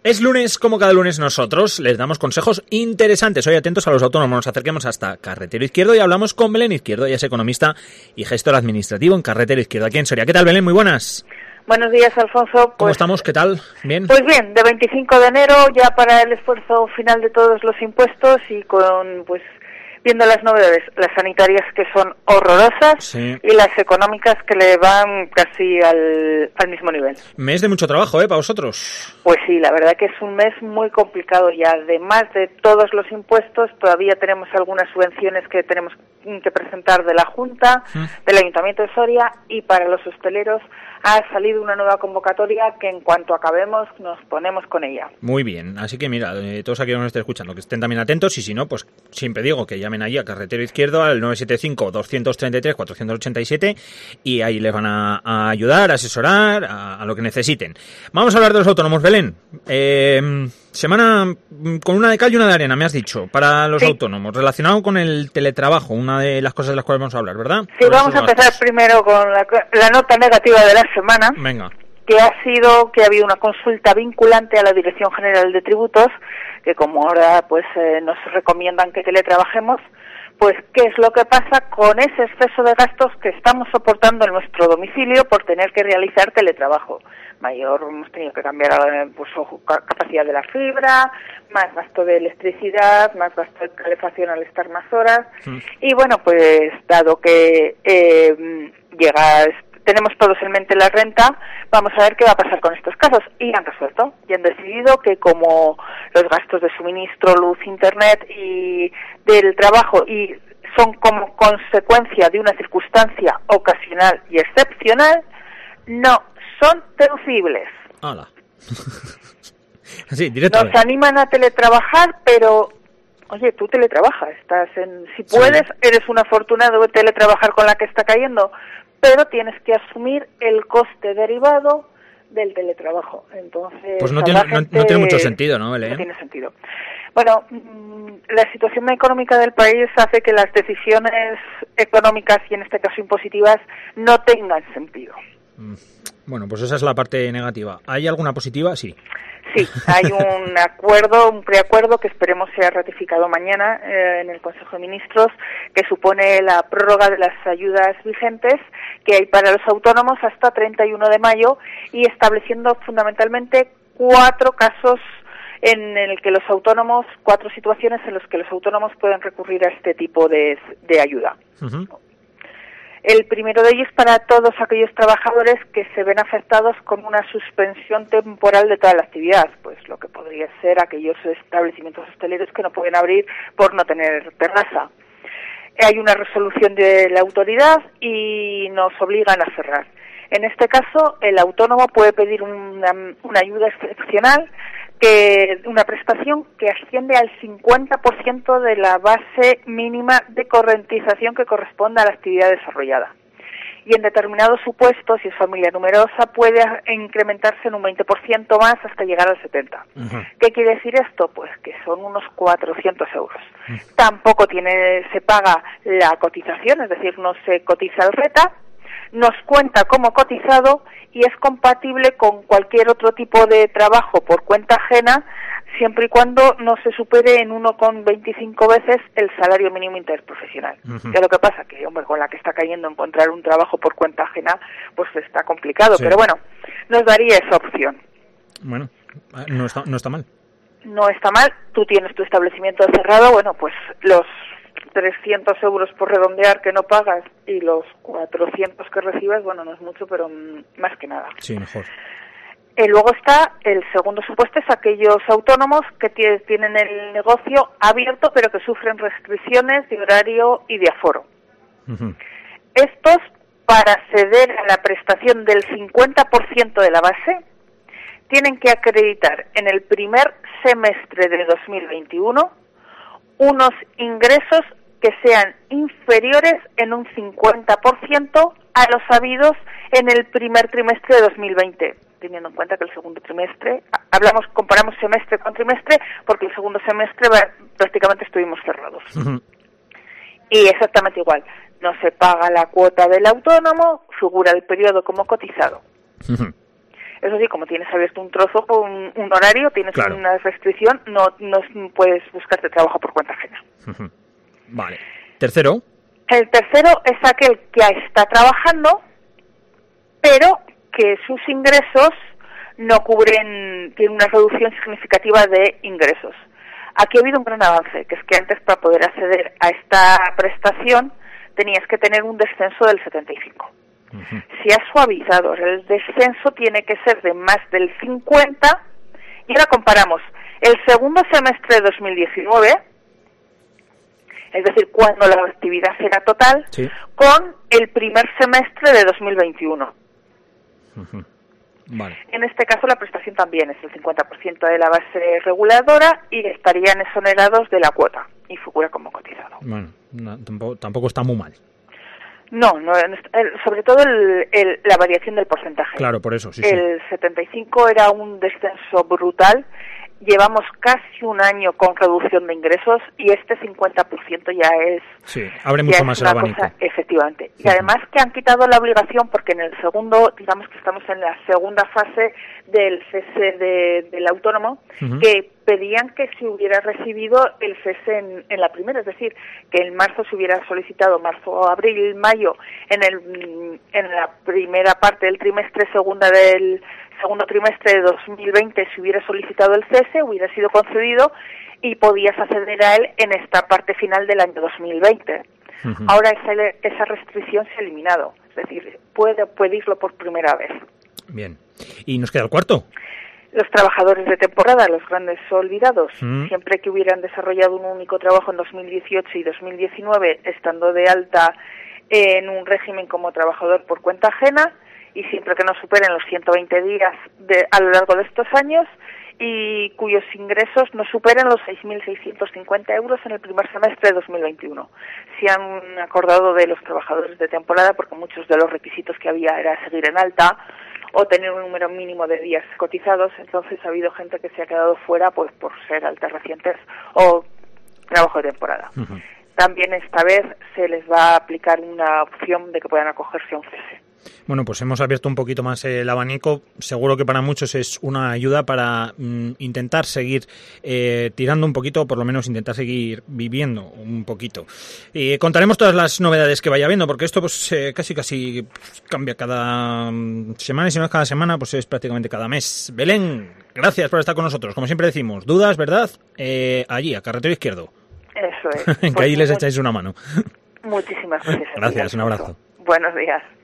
Es lunes, como cada lunes nosotros les damos consejos interesantes. Hoy atentos a los autónomos, nos acerquemos hasta Carretero Izquierdo y hablamos con Belén Izquierdo. Ella es economista y gestor administrativo en Carretero Izquierdo, aquí en Soria. ¿Qué tal, Belén? Muy buenas. Buenos días, Alfonso. ¿Cómo estamos? ¿Qué tal? ¿Bien? Pues bien, de 25 de enero ya para el esfuerzo final de todos los impuestos y con, viendo las novedades, las sanitarias que son horrorosas, sí, y las económicas que le van casi al mismo nivel. Mes de mucho trabajo, para vosotros. Pues sí, la verdad que es un mes muy complicado y además de todos los impuestos todavía tenemos algunas subvenciones que tenemos que presentar de la Junta, del Ayuntamiento de Soria, y para los hosteleros ha salido una nueva convocatoria que en cuanto acabemos nos ponemos con ella. Muy bien, así que mira, todos aquí que nos estén escuchando, que estén también atentos, y si no, pues siempre digo que llamen allí a Carretero Izquierdo al 975-233-487 y ahí les van a ayudar, a asesorar, a lo que necesiten. Vamos a hablar de los autónomos, Belén. Semana con una de cal y una de arena, me has dicho, para los autónomos, relacionado con el teletrabajo, una de las cosas de las cuales vamos a hablar, ¿verdad? Sí, vamos a empezar primero con la nota negativa de la semana. Venga. Que ha habido una consulta vinculante a la Dirección General de Tributos, que como ahora nos recomiendan que teletrabajemos, pues qué es lo que pasa con ese exceso de gastos que estamos soportando en nuestro domicilio por tener que realizar teletrabajo. Hemos tenido que cambiar capacidad de la fibra, más gasto de electricidad, más gasto de calefacción al estar más horas. Y bueno, pues dado que tenemos todos en mente la renta, vamos a ver qué va a pasar con estos casos. Y han resuelto, y han decidido que como los gastos de suministro, luz, internet y del trabajo y son como consecuencia de una circunstancia ocasional y excepcional, no son deducibles. ¡Hala! Sí, directamente. Nos animan a teletrabajar, pero oye, tú teletrabajas, si puedes, eres un afortunado de teletrabajar con la que está cayendo, pero tienes que asumir el coste derivado del teletrabajo. Entonces, pues no tiene mucho sentido, ¿no, Belén? No tiene sentido. Bueno, la situación económica del país hace que las decisiones económicas, y en este caso impositivas, no tengan sentido. Bueno, pues esa es la parte negativa. ¿Hay alguna positiva? Sí. Sí, hay un preacuerdo que esperemos sea ratificado mañana en el Consejo de Ministros, que supone la prórroga de las ayudas vigentes que hay para los autónomos hasta 31 de mayo y estableciendo fundamentalmente 4 situaciones en las que los autónomos pueden recurrir a este tipo de ayuda. El primero de ellos para todos aquellos trabajadores que se ven afectados con una suspensión temporal de toda la actividad, pues lo que podría ser aquellos establecimientos hosteleros que no pueden abrir por no tener terraza. Hay una resolución de la autoridad y nos obligan a cerrar. En este caso, el autónomo puede pedir una ayuda excepcional, una prestación que asciende al 50% de la base mínima de correntización que corresponde a la actividad desarrollada. Y en determinados supuestos, si es familia numerosa, puede incrementarse en un 20% más hasta llegar al 70%. ¿Qué quiere decir esto? Pues que son unos 400 euros. Tampoco se paga la cotización, es decir, no se cotiza el RETA, nos cuenta como cotizado y es compatible con cualquier otro tipo de trabajo por cuenta ajena, siempre y cuando no se supere en 1,25 veces el salario mínimo interprofesional. ¿Qué es lo que pasa? Que, con la que está cayendo encontrar un trabajo por cuenta ajena, pues está complicado. Sí. Pero bueno, nos daría esa opción. Bueno, no está mal. No está mal. Tú tienes tu establecimiento cerrado, pues los 300 euros por redondear que no pagas y los 400 que recibes, no es mucho, pero más que nada. Sí, mejor. Luego está el segundo supuesto, es aquellos autónomos que tienen el negocio abierto pero que sufren restricciones de horario y de aforo. Estos, para acceder a la prestación del 50% de la base, tienen que acreditar en el primer semestre de 2021 unos ingresos que sean inferiores en un 50% a los habidos en el primer trimestre de 2020, teniendo en cuenta que el segundo trimestre, comparamos semestre con trimestre, porque el segundo semestre prácticamente estuvimos cerrados. Y exactamente igual, no se paga la cuota del autónomo, figura el periodo como cotizado. Eso sí, como tienes abierto un trozo, un horario, tienes claro. una restricción, no puedes buscarte trabajo por cuenta ajena. Vale. Tercero. El tercero es aquel que está trabajando, pero que sus ingresos no cubren, tiene una reducción significativa de ingresos. Aquí ha habido un gran avance, que es que antes para poder acceder a esta prestación tenías que tener un descenso del 75. Se ha suavizado, el descenso tiene que ser de más del 50, y ahora comparamos el segundo semestre de 2019, es decir, cuando la actividad era total, sí, con el primer semestre de 2021. Vale. En este caso la prestación también es el 50% de la base reguladora y estarían exonerados de la cuota y figura como cotizado. Bueno, tampoco está muy mal. No, sobre todo la variación del porcentaje. Claro, por eso, sí. El 75 era un descenso brutal. Llevamos casi un año con reducción de ingresos y este 50% ya es... Sí, abre mucho más el abanico. Cosa, efectivamente. Y además que han quitado la obligación porque en el segundo, digamos que estamos en la segunda fase del cese del autónomo, que pedían que se hubiera recibido el cese en la primera, es decir, que en marzo se hubiera solicitado, marzo, abril, mayo, en la primera parte del trimestre segundo trimestre de 2020 se hubiera solicitado el cese, hubiera sido concedido y podías acceder a él en esta parte final del año 2020. Ahora esa restricción se ha eliminado, es decir, puede pedirlo por primera vez. Bien. ¿Y nos queda el cuarto? Los trabajadores de temporada, los grandes olvidados, siempre que hubieran desarrollado un único trabajo en 2018 y 2019, estando de alta en un régimen como trabajador por cuenta ajena, y siempre que no superen los 120 días a lo largo de estos años y cuyos ingresos no superen los 6.650 euros en el primer semestre de 2021. Se han acordado de los trabajadores de temporada porque muchos de los requisitos que había era seguir en alta o tener un número mínimo de días cotizados, entonces ha habido gente que se ha quedado fuera pues por ser altas recientes o trabajo de temporada. También esta vez se les va a aplicar una opción de que puedan acogerse a un cese. Bueno, pues hemos abierto un poquito más el abanico. Seguro que para muchos es una ayuda para intentar seguir tirando un poquito, o por lo menos intentar seguir viviendo un poquito. Contaremos todas las novedades que vaya viendo, porque esto pues casi cambia cada semana, y si no es cada semana, pues es prácticamente cada mes. Belén, gracias por estar con nosotros. Como siempre decimos, dudas, ¿verdad? Allí, a Carretero Izquierdo. Eso es. Que ahí les echáis una mano. Muchísimas gracias. Gracias, un abrazo. Buenos días.